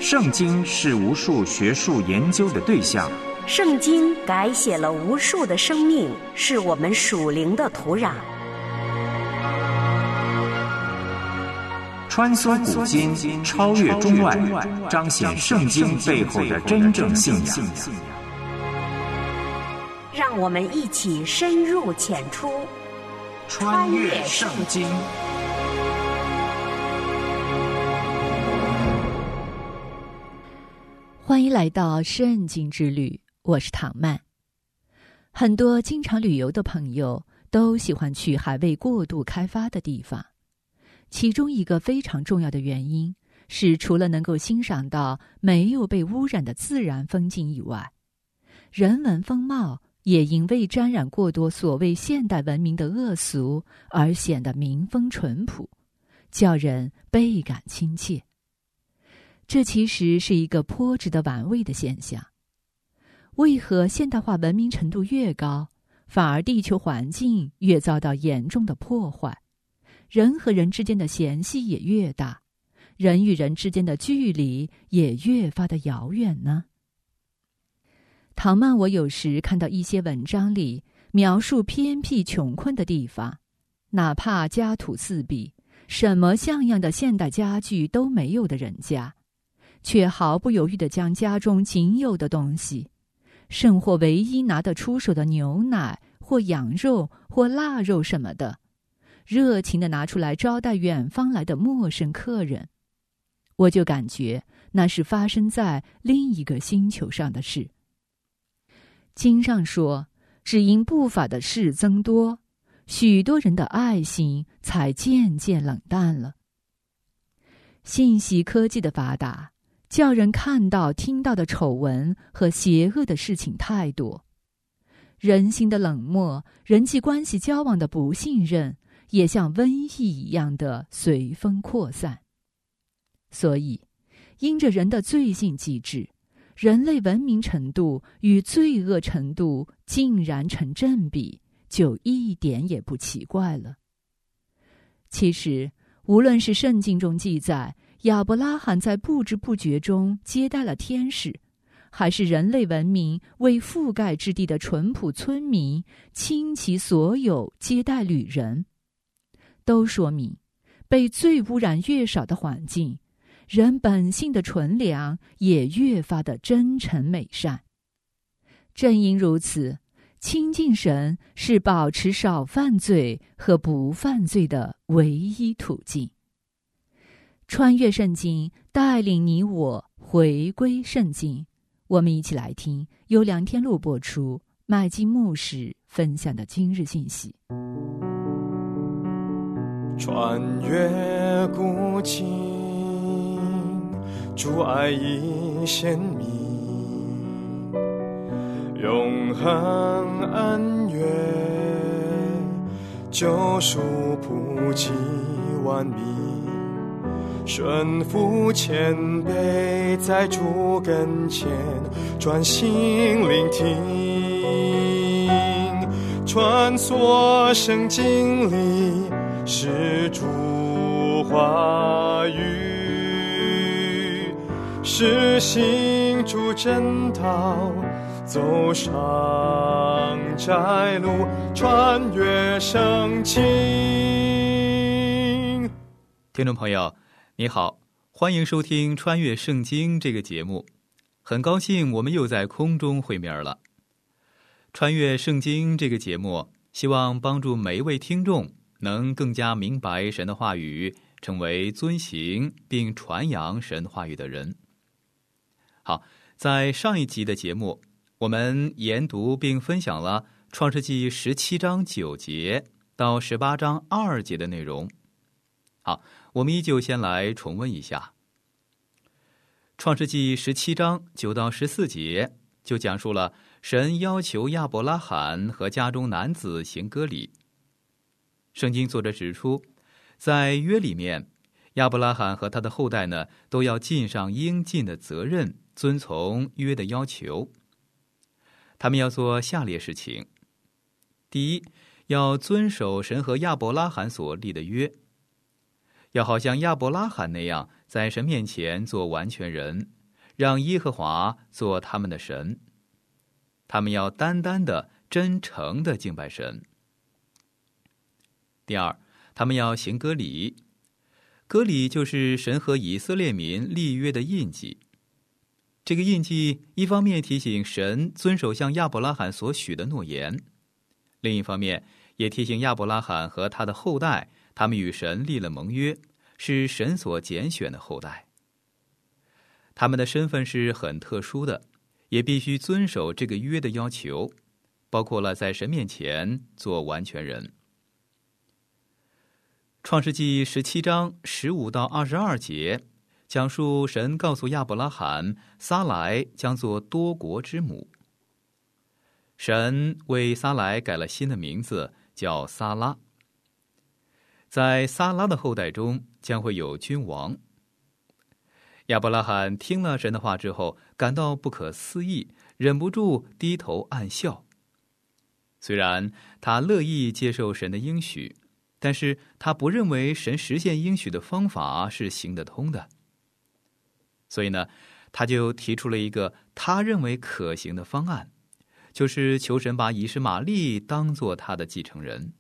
圣经是无数学术研究的对象， 圣经改写了无数的生命，是我们属灵的土壤。 穿梭古今，超越中外，彰显圣经背后的真正信仰。 让我们一起深入浅出， 穿越圣经。 欢迎来到圣经之旅，我是唐曼。很多经常旅游的朋友都喜欢去还未过度开发的地方，其中一个非常重要的原因是，除了能够欣赏到没有被污染的自然风景以外，人文风貌也因为沾染过多所谓现代文明的恶俗而显得民风淳朴，叫人倍感亲切。这其实是一个颇值得玩味的现象。为何现代化文明程度越高，反而地球环境越遭到严重的破坏，人和人之间的嫌隙也越大，人与人之间的距离也越发的遥远呢？唐曼我有时看到一些文章里描述偏僻穷困的地方，哪怕家徒四壁，什么像样的现代家具都没有的人家，却毫不犹豫地将家中仅有的东西，甚或唯一拿得出手的牛奶或羊肉或腊肉什么的，热情地拿出来招待远方来的陌生客人。我就感觉那是发生在另一个星球上的事。经上说，只因不法的事增多，许多人的爱心才渐渐冷淡了。信息科技的发达，叫人看到听到的丑闻和邪恶的事情太多，人心的冷漠，人际关系交往的不信任，也像瘟疫一样的随风扩散。所以因着人的罪性机制，人类文明程度与罪恶程度竟然成正比，就一点也不奇怪了。其实无论是圣经中记载亚伯拉罕在不知不觉中接待了天使，还是人类文明为覆盖之地的淳朴村民倾其所有接待旅人，都说明被罪污染越少的环境，人本性的纯良也越发的真诚美善。正因如此，亲近神是保持少犯罪和不犯罪的唯一途径。穿越圣经，带领你我回归圣经。我们一起来听由梁天禄播出，麦基牧师分享的今日信息。 穿越古今，主爱已显明，永恒恩怨，救赎普及万民。顺服谦卑，在主跟前专心聆听，穿梭圣经里是主话语，是行主真道，走上窄路，穿越圣经。 听众朋友你好，欢迎收听穿越圣经这个节目，很高兴我们又在空中会面了。穿越圣经这个节目希望帮助每一位听众能更加明白神的话语，成为遵行并传扬神话语的人。好，在上一集的节目，我们研读并分享了创世纪17章9节到18章2节的内容。好，我们依旧先来重温一下。创世纪17章9到14节就讲述了神要求亚伯拉罕和家中男子行割礼。圣经作者指出，在约里面，亚伯拉罕和他的后代呢，都要尽上应尽的责任，遵从约的要求。他们要做下列事情：第一，要遵守神和亚伯拉罕所立的约。 要好像亚伯拉罕那样，在神面前做完全人，让耶和华做他们的神。他们要单单的、真诚的敬拜神。第二，他们要行割礼。割礼就是神和以色列民立约的印记。这个印记一方面提醒神遵守向亚伯拉罕所许的诺言，另一方面也提醒亚伯拉罕和他的后代，他们与神立了盟约，是神所拣选的后代。他们的身份是很特殊的，也必须遵守这个约的要求，包括了在神面前做完全人。创世纪17章15到22节讲述神告诉亚伯拉罕，撒莱将做多国之母。神为撒莱改了新的名字，叫撒拉。在撒拉的后代中将会有君王。亚伯拉罕听了神的话之后，感到不可思议，忍不住低头暗笑。虽然他乐意接受神的应许，但是他不认为神实现应许的方法是行得通的。所以呢，他就提出了一个他认为可行的方案，就是求神把以实玛利当作他的继承人。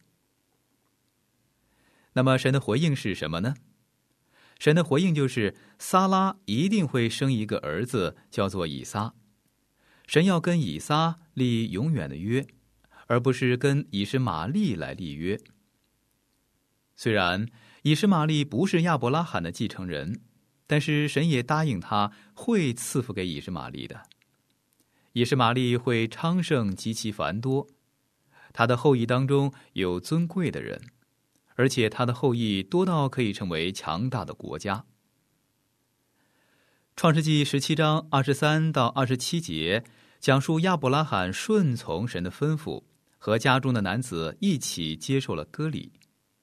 那么神的回应是什么呢？神的回应就是撒拉一定会生一个儿子，叫做以撒。神要跟以撒立永远的约，而不是跟以实玛利来立约。虽然以实玛利不是亚伯拉罕的继承人，但是神也答应他会赐福给以实玛利的。以实玛利会昌盛极其繁多，他的后裔当中有尊贵的人，而且他的后裔多到可以成为强大的国家。创世纪17章23到27节讲述亚伯拉罕顺从神的吩咐，和家中的男子一起接受了割礼。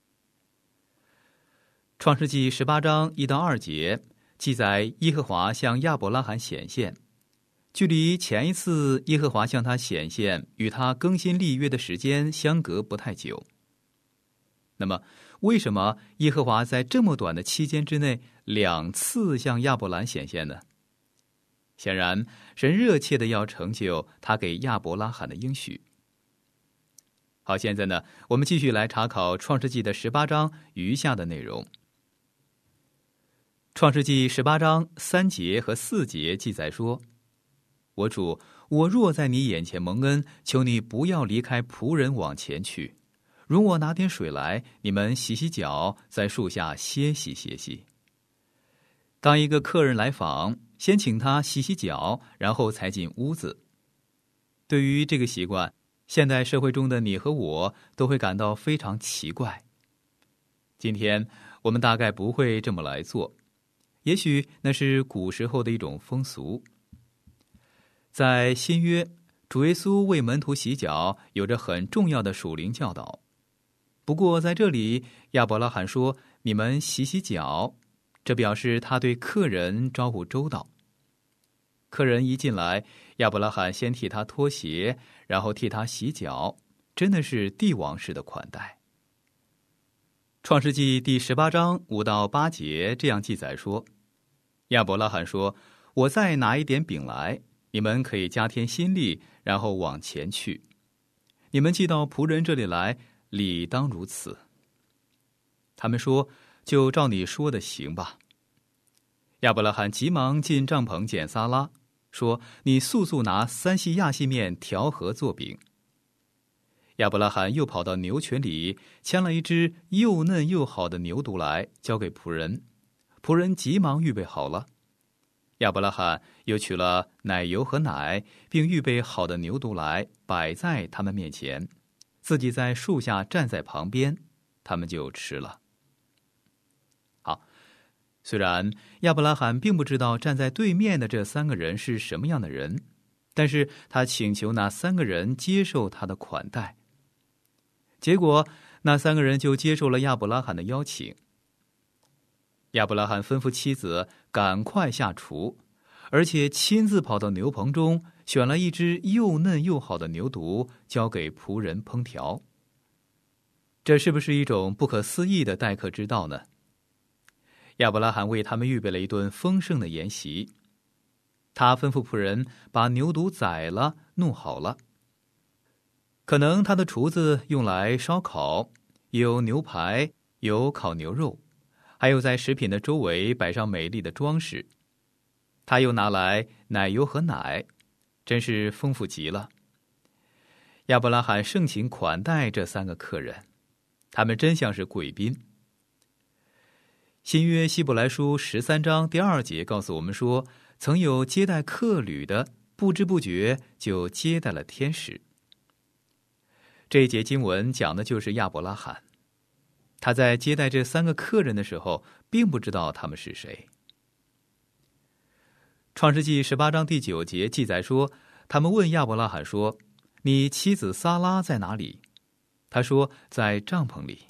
创世纪18章1到2节记载耶和华向亚伯拉罕显现，距离前一次耶和华向他显现与他更新立约的时间相隔不太久。那么为什么耶和华在这么短的期间之内2次向亚伯兰显现呢？显然神热切的要成就他给亚伯拉罕的应许。好，现在呢，我们继续来查考创世纪的18章余下的内容。创世纪18章3节和4节记载说，我主，我若在你眼前蒙恩，求你不要离开仆人往前去，容我拿点水来，你们洗洗脚，在树下歇息歇息。当一个客人来访，先请他洗洗脚，然后才进屋子。对于这个习惯，现代社会中的你和我都会感到非常奇怪。今天我们大概不会这么来做，也许那是古时候的一种风俗。在新约，主耶稣为门徒洗脚有着很重要的属灵教导。不过在这里，亚伯拉罕说你们洗洗脚，这表示他对客人招呼周到。客人一进来，亚伯拉罕先替他脱鞋，然后替他洗脚，真的是帝王式的款待。创世纪第18章5到8节这样记载说，亚伯拉罕说，我再拿一点饼来，你们可以加添心力，然后往前去。你们寄到仆人这里来，理当如此。他们说，就照你说的行吧。亚伯拉罕急忙进帐篷见撒拉，说，你速速拿3细亚细面调和做饼。亚伯拉罕又跑到牛圈里，牵了一只又嫩又好的牛犊来，交给仆人。仆人急忙预备好了。亚伯拉罕又取了奶油和奶，并预备好的牛犊来，摆在他们面前，自己在树下站在旁边，他们就吃了。好，虽然亚伯拉罕并不知道站在对面的这3个人是什么样的人，但是他请求那3个人接受他的款待。结果那3个人就接受了亚伯拉罕的邀请。亚伯拉罕吩咐妻子赶快下厨，而且亲自跑到牛棚中，选了一只又嫩又好的牛犊，交给仆人烹调。这是不是一种不可思议的待客之道呢？ 亚伯拉罕为他们预备了一顿丰盛的筵席。他吩咐仆人把牛犊宰了，弄好了。可能他的厨子用来烧烤，有牛排，有烤牛肉，还有在食品的周围摆上美丽的装饰。他又拿来奶油和奶，真是丰富极了。亚伯拉罕盛情款待这3个客人，他们真像是贵宾。新约希伯来书13章第2节告诉我们说，曾有接待客旅的，不知不觉就接待了天使。这一节经文讲的就是亚伯拉罕，他在接待这3个客人的时候，并不知道他们是谁。创世纪18章第9节记载说，他们问亚伯拉罕说：“你妻子撒拉在哪里？”他说：“在帐篷里。”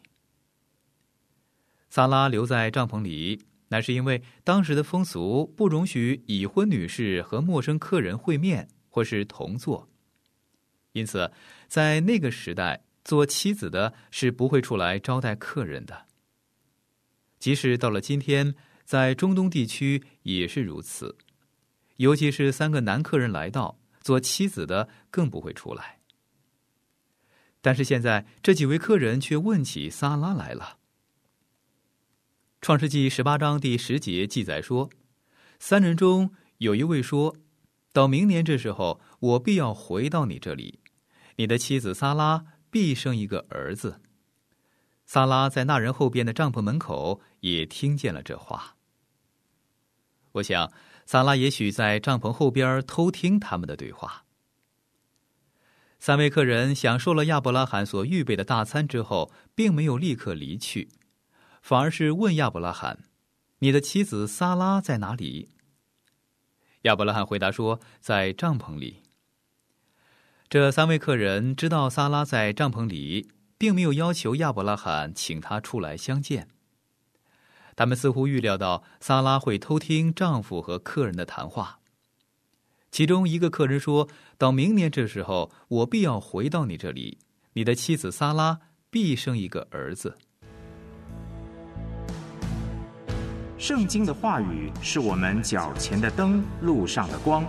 撒拉留在帐篷里，那是因为当时的风俗不容许已婚女士和陌生客人会面或是同坐，因此在那个时代，做妻子的是不会出来招待客人的。即使到了今天，在中东地区也是如此，尤其是3个男客人来到，做妻子的更不会出来。但是现在这几位客人却问起撒拉来了。创世纪18章第10节记载说，3人中有一位说：“到明年这时候，我必要回到你这里，你的妻子撒拉必生一个儿子。”撒拉在那人后边的帐篷门口也听见了这话。我想撒拉也许在帐篷后边偷听他们的对话。3位客人享受了亚伯拉罕所预备的大餐之后，并没有立刻离去，反而是问亚伯拉罕：“你的妻子撒拉在哪里？”亚伯拉罕回答说：“在帐篷里。”这3位客人知道撒拉在帐篷里，并没有要求亚伯拉罕请他出来相见。他们似乎预料到撒拉会偷听丈夫和客人的谈话。其中一个客人说：“到明年这时候，我必要回到你这里，你的妻子撒拉必生一个儿子。” 圣经的话语是我们脚前的灯，路上的光。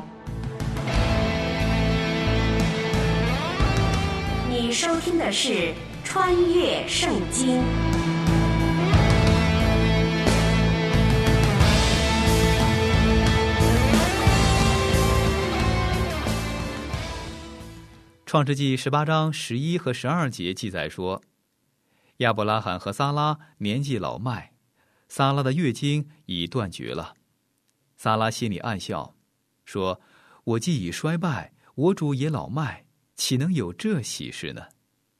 你收听的是《穿越圣经》。 创世纪18章11和12节记载说，亚伯拉罕和撒拉年纪老迈，撒拉的月经已断绝了。撒拉心里暗笑，说：“我既已衰败，我主也老迈，岂能有这喜事呢？”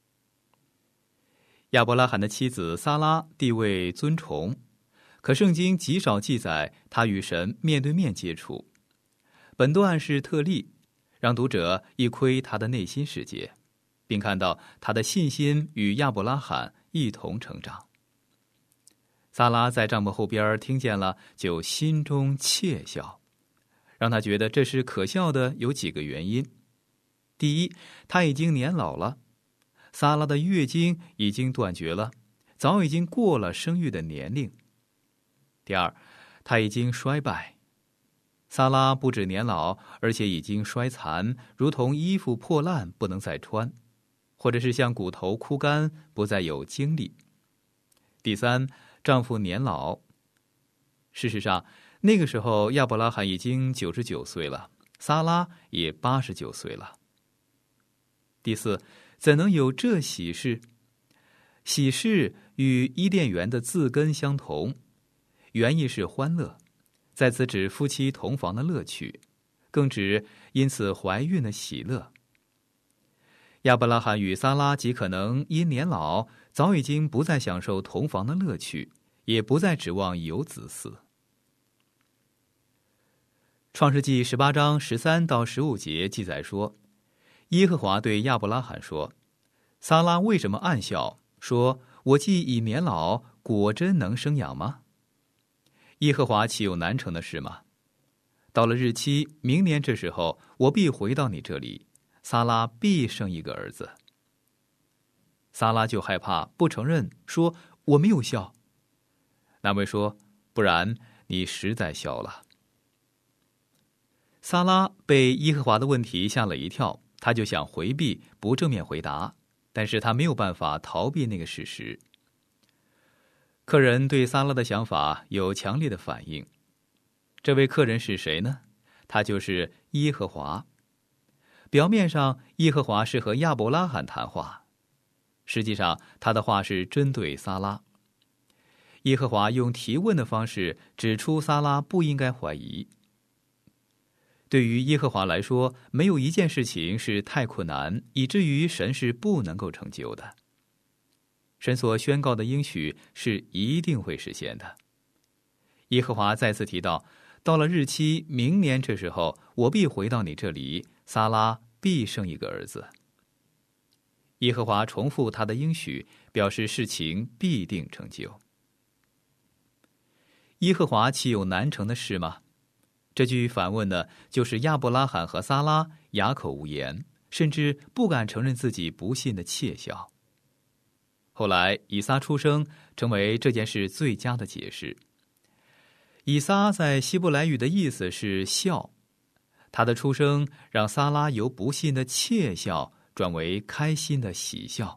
亚伯拉罕的妻子撒拉地位尊崇，可圣经极少记载他与神面对面接触。本段是特例，让读者一窥他的内心世界，并看到他的信心与亚伯拉罕一同成长。撒拉在帐篷后边听见了，就心中窃笑。让他觉得这是可笑的有几个原因。第一，他已经年老了，撒拉的月经已经断绝了，早已经过了生育的年龄。第二，他已经衰败。撒拉不止年老，而且已经衰残，如同衣服破烂不能再穿，或者是像骨头枯干，不再有精力。第三，丈夫年老。事实上，那个时候亚伯拉罕已经99岁了，撒拉也89岁了。第四，怎能有这喜事？喜事与伊甸园的字根相同，原意是欢乐，在此指夫妻同房的乐趣，更指因此怀孕的喜乐。亚伯拉罕与撒拉极可能因年老，早已经不再享受同房的乐趣，也不再指望有子嗣。创世纪18章13到15节记载说，耶和华对亚伯拉罕说：“撒拉为什么暗笑，说我既已年老，果真能生养吗？耶和华岂有难成的事吗？到了日期，明年这时候，我必回到你这里，撒拉必生一个儿子。”撒拉就害怕，不承认，说：“我没有笑。”那位说：“ 不然你实在小了。撒拉被耶和华的问题吓了一跳，他就想回避，不正面回答，但是他没有办法逃避那个事实。客人对撒拉的想法有强烈的反应。这位客人是谁呢？他就是耶和华。表面上耶和华是和亚伯拉罕谈话，实际上他的话是针对撒拉。耶和华用提问的方式指出撒拉不应该怀疑。对于耶和华来说，没有一件事情是太困难，以至于神是不能够成就的。神所宣告的应许是一定会实现的。耶和华再次提到，到了日期，明年这时候，我必回到你这里，撒拉必生一个儿子。耶和华重复他的应许，表示事情必定成就。耶和华岂有难成的事吗？这句反问呢，就是亚伯拉罕和撒拉哑口无言，甚至不敢承认自己不信的窃笑。后来以撒出生，成为这件事最佳的解释。以撒在希伯来语的意思是笑，他的出生让撒拉由不信的窃笑转为开心的喜笑。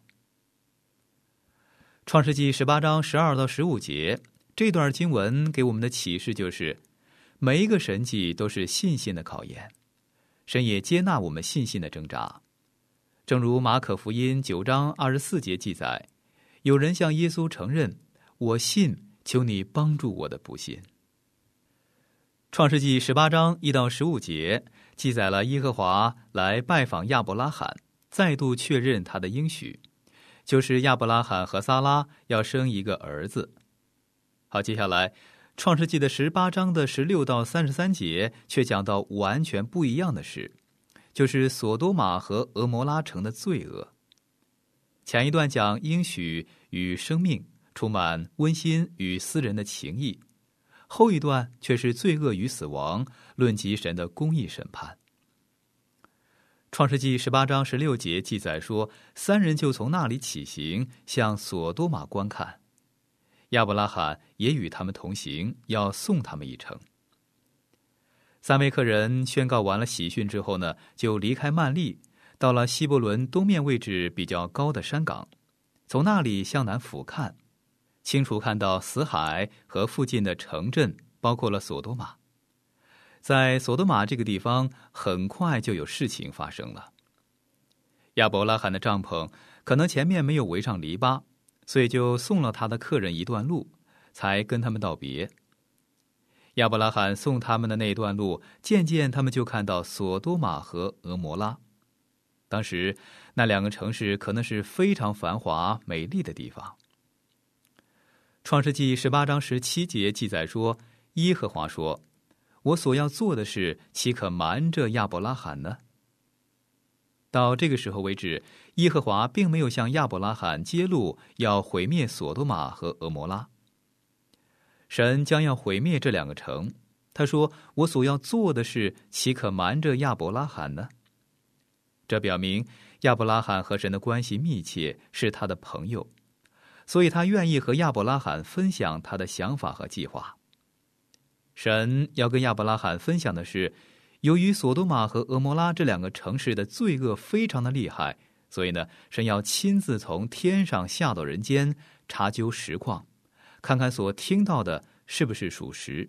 创世纪18章12到15节，这段经文给我们的启示就是，每一个神迹都是信心的考验，神也接纳我们信心的挣扎。正如马可福音9章24节记载，有人向耶稣承认，我信，求你帮助我的不信。创世纪18章1到15节记载了耶和华来拜访亚伯拉罕，再度确认他的应许，就是亚伯拉罕和撒拉要生一个儿子。好，接下来创世纪的18章的16到33节却讲到完全不一样的事，就是索多玛和俄摩拉城的罪恶。前一段讲应许与生命，充满温馨与私人的情谊，后一段却是罪恶与死亡，论及神的公义审判。创世纪18章16节记载说，3人就从那里起行，向索多玛观看，亚伯拉罕也与他们同行，要送他们一程。3位客人宣告完了喜讯之后呢，就离开曼利，到了希伯伦东面位置比较高的山岗，从那里向南俯瞰，清楚看到死海和附近的城镇，包括了索多玛。在索多玛这个地方，很快就有事情发生了。亚伯拉罕的帐篷可能前面没有围上篱笆，所以就送了他的客人一段路，才跟他们道别。亚伯拉罕送他们的那段路，渐渐他们就看到索多玛和俄摩拉。当时那2个城市可能是非常繁华美丽的地方。创世纪18章17节记载说，耶和华说，我所要做的事，岂可瞒着亚伯拉罕呢？到这个时候为止，耶和华并没有向亚伯拉罕揭露要毁灭索多玛和俄摩拉。神将要毁灭这2个城，他说，我所要做的事，岂可瞒着亚伯拉罕呢？这表明亚伯拉罕和神的关系密切，是他的朋友，所以他愿意和亚伯拉罕分享他的想法和计划。神要跟亚伯拉罕分享的是，由于索多玛和俄摩拉这2个城市的罪恶非常的厉害，所以呢，神要亲自从天上下到人间，查究实况，看看所听到的是不是属实。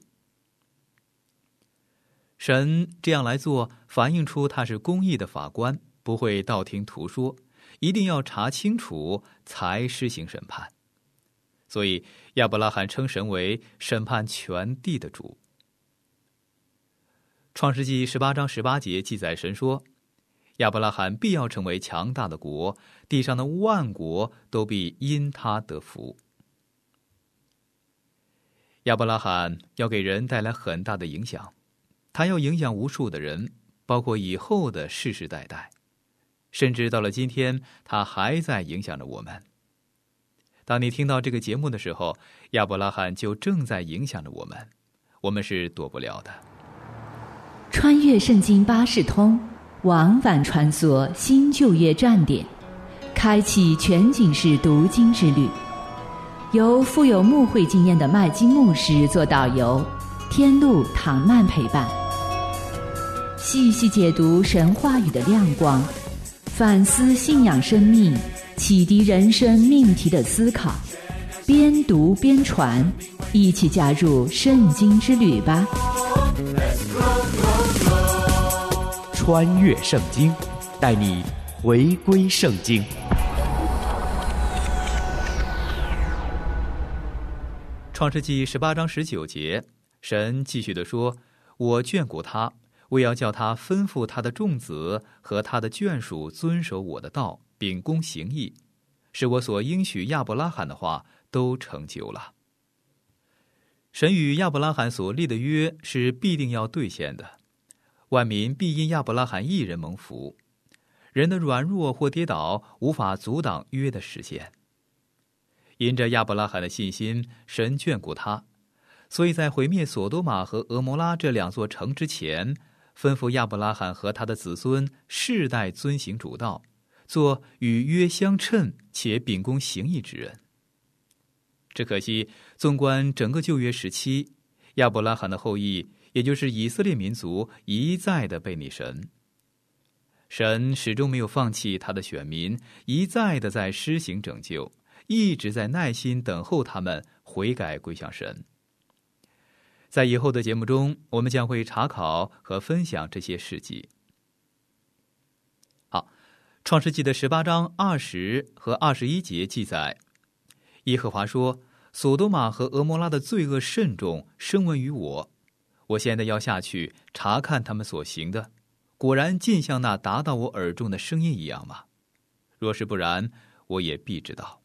神这样来做，反映出他是公义的法官，不会道听途说，一定要查清楚才施行审判。所以亚伯拉罕称神为审判全地的主。创世纪18章18节记载，神说，亚伯拉罕必要成为强大的国，地上的万国都必因他得福。亚伯拉罕要给人带来很大的影响，他要影响无数的人，包括以后的世世代代，甚至到了今天，他还在影响着我们。当你听到这个节目的时候，亚伯拉罕就正在影响着我们，我们是躲不了的。 穿越圣经巴士通，往返穿梭新旧约站点，开启全景式读经之旅。 由富有牧会经验的麦基牧师做导游，天路唐曼陪伴，细细解读神话语的亮光，反思信仰生命，启迪人生命题的思考，边读边传，一起加入圣经之旅吧。 穿越圣经，带你回归圣经。 创世纪18章19节，神继续地说：我眷顾他，为要叫他吩咐他的众子和他的眷属遵守我的道，秉公行义，使我所应许亚伯拉罕的话都成就了。神与亚伯拉罕所立的约是必定要兑现的，万民必因亚伯拉罕一人蒙福。人的软弱或跌倒无法阻挡约的实现。因着亚伯拉罕的信心，神眷顾他，所以在毁灭所多玛和俄摩拉这2座城之前，吩咐亚伯拉罕和他的子孙世代遵行主道，做与约相称且秉公行义之人。只可惜，纵观整个旧约时期，亚伯拉罕的后裔，也就是以色列民族，一再的背逆神。神始终没有放弃他的选民，一再的在施行拯救，一直在耐心等候他们悔改归向神。在以后的节目中，我们将会查考和分享这些事迹。好，创世纪的18章20和21节记载，耶和华说：所多玛和俄摩拉的罪恶甚重，声闻于我。我现在要下去查看他们所行的，果然尽像那达到我耳中的声音一样吗？若是不然，我也必知道。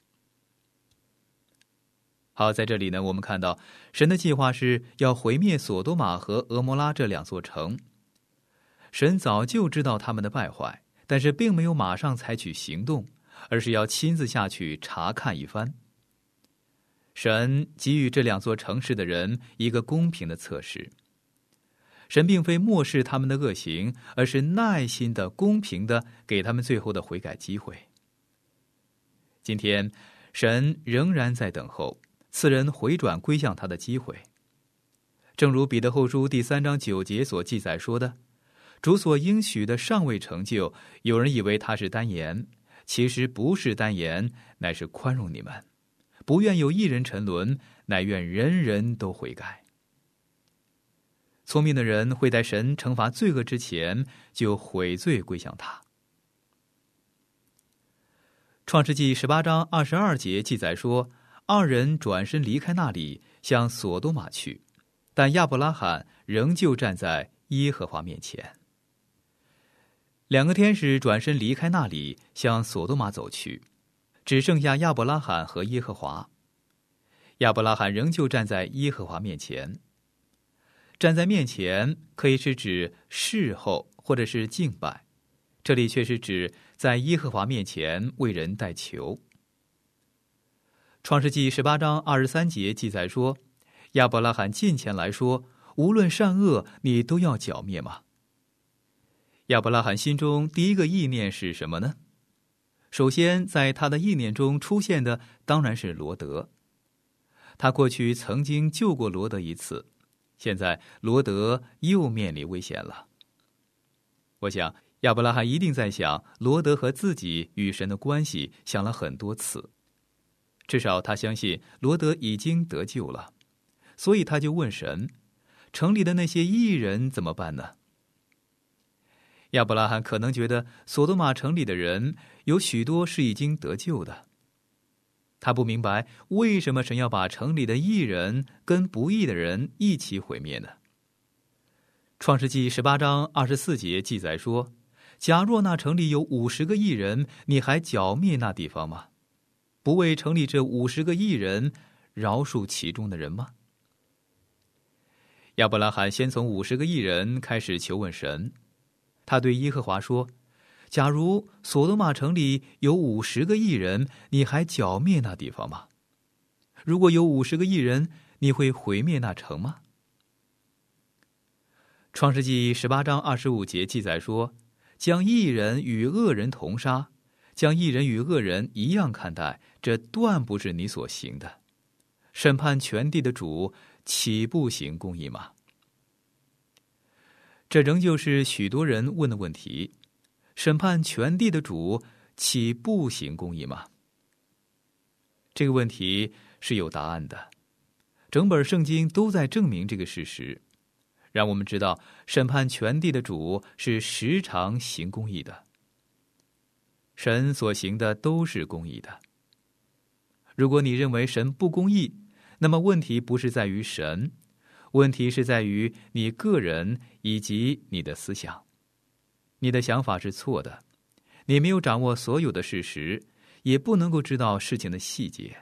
好，在这里呢，我们看到神的计划是要毁灭所多玛和俄摩拉这2座城。神早就知道他们的败坏，但是并没有马上采取行动，而是要亲自下去查看一番。神给予这2座城市的人一个公平的测试。神并非漠视他们的恶行，而是耐心的、公平的给他们最后的悔改机会。今天，神仍然在等候赐人回转归向他的机会。正如彼得后书第3章9节所记载说的：主所应许的尚未成就，有人以为他是单言，其实不是单言，乃是宽容你们，不愿有一人沉沦，乃愿人人都悔改。聪明的人会在神惩罚罪恶之前就悔罪归向他。创世纪18章22节记载说，2人转身离开那里，向所多玛去，但亚伯拉罕仍旧站在耶和华面前。2个天使转身离开那里，向所多玛走去，只剩下亚伯拉罕和耶和华。亚伯拉罕仍旧站在耶和华面前。站在面前可以是指侍候或者是敬拜，这里却是指在耶和华面前为人代求。创世纪18章23节记载说，亚伯拉罕近前来说：无论善恶，你都要剿灭吗？亚伯拉罕心中第一个意念是什么呢？首先在他的意念中出现的当然是罗得。他过去曾经救过罗得一次，现在罗得又面临危险了。我想亚伯拉罕一定在想罗得和自己与神的关系，想了很多次。至少他相信罗得已经得救了，所以他就问神：城里的那些义人怎么办呢？亚伯拉罕可能觉得所多玛城里的人有许多是已经得救的，他不明白为什么神要把城里的义人跟不义的人一起毁灭呢？创世纪18章24节记载说：假若那城里有50个义人，你还剿灭那地方吗？不为城里这50个义人饶恕其中的人吗？亚伯拉罕先从50个义人开始求问神。他对耶和华说：假如所多玛城里有50个义人，你还剿灭那地方吗？如果有50个义人，你会毁灭那城吗？创世纪18章25节记载说：将义人与恶人同杀，将义人与恶人一样看待，这断不是你所行的。 审判全地的主岂不行公义吗？这仍旧是许多人问的问题：审判全地的主岂不行公义吗？这个问题是有答案的，整本圣经都在证明这个事实，让我们知道审判全地的主是时常行公义的。神所行的都是公义的。如果你认为神不公义，那么问题不是在于神，问题是在于你个人以及你的思想。你的想法是错的，你没有掌握所有的事实，也不能够知道事情的细节。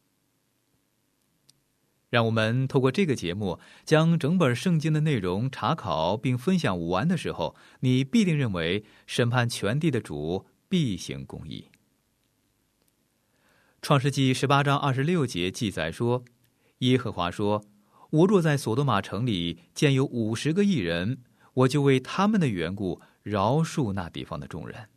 让我们透过这个节目，将整本圣经的内容查考并分享完的时候，你必定认为审判全地的主必行公义。创世纪18章26节记载说，耶和华说，我若在所多玛城里见有50个义人，我就为他们的缘故饶恕那地方的众人。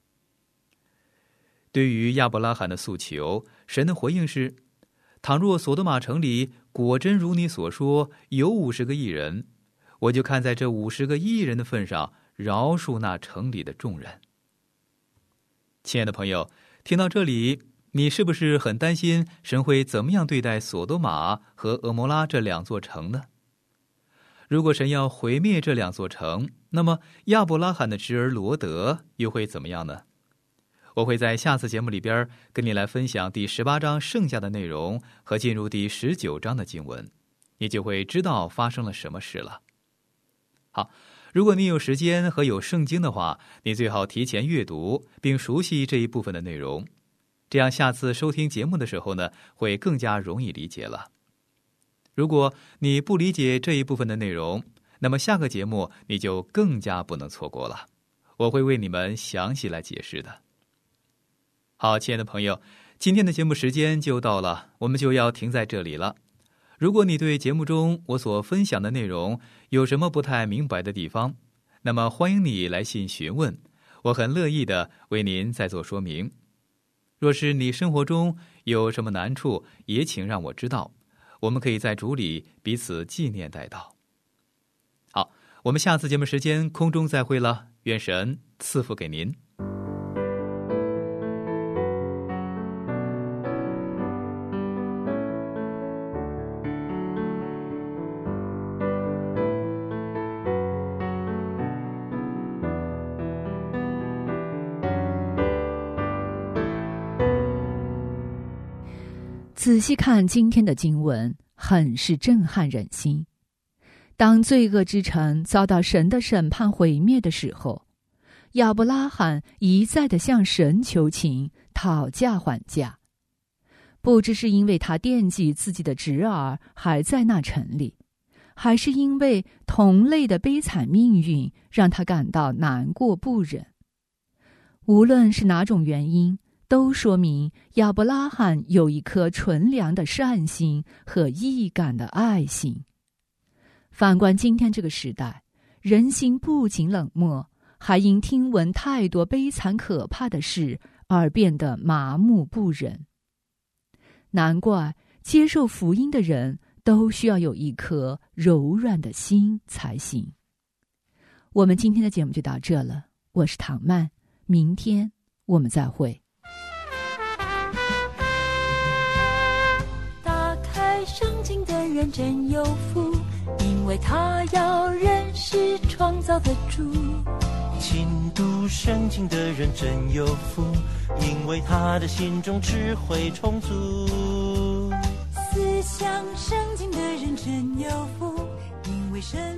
对于亚伯拉罕的诉求，神的回应是，倘若所多玛城里果真如你所说有50个义人，我就看在这50个义人的份上饶恕那城里的众人。亲爱的朋友，听到这里，你是不是很担心神会怎么样对待所多玛和俄摩拉这2座城呢？如果神要毁灭这2座城，那么亚伯拉罕的侄儿罗德又会怎么样呢？我会在下次节目里边跟你来分享第18章剩下的内容和进入第19章的经文，你就会知道发生了什么事了。好，如果你有时间和有圣经的话，你最好提前阅读并熟悉这一部分的内容，这样下次收听节目的时候呢，会更加容易理解了。如果你不理解这一部分的内容，那么下个节目你就更加不能错过了，我会为你们详细来解释的。好，亲爱的朋友，今天的节目时间就到了，我们就要停在这里了。如果你对节目中我所分享的内容有什么不太明白的地方，那么欢迎你来信询问，我很乐意的为您再做说明。若是你生活中有什么难处，也请让我知道，我们可以在主里彼此纪念代祷。好，我们下次节目时间空中再会了，愿神赐福给您。 仔细看今天的经文，很是震撼人心。当罪恶之城遭到神的审判毁灭的时候，亚伯拉罕一再地向神求情，讨价还价。不知是因为他惦记自己的侄儿还在那城里，还是因为同类的悲惨命运让他感到难过不忍。无论是哪种原因，都说明亚伯拉罕有一颗纯良的善心和义感的爱心。反观今天这个时代，人心不仅冷漠，还因听闻太多悲惨可怕的事而变得麻木不仁。难怪接受福音的人都需要有一颗柔软的心才行。我们今天的节目就到这了，我是唐曼，明天我们再会。 打开圣经的人真有福，因为他要认识创造的主。 勤读圣经的人真有福，因为他的心中智慧充足。 思想圣经的人真有福，因为神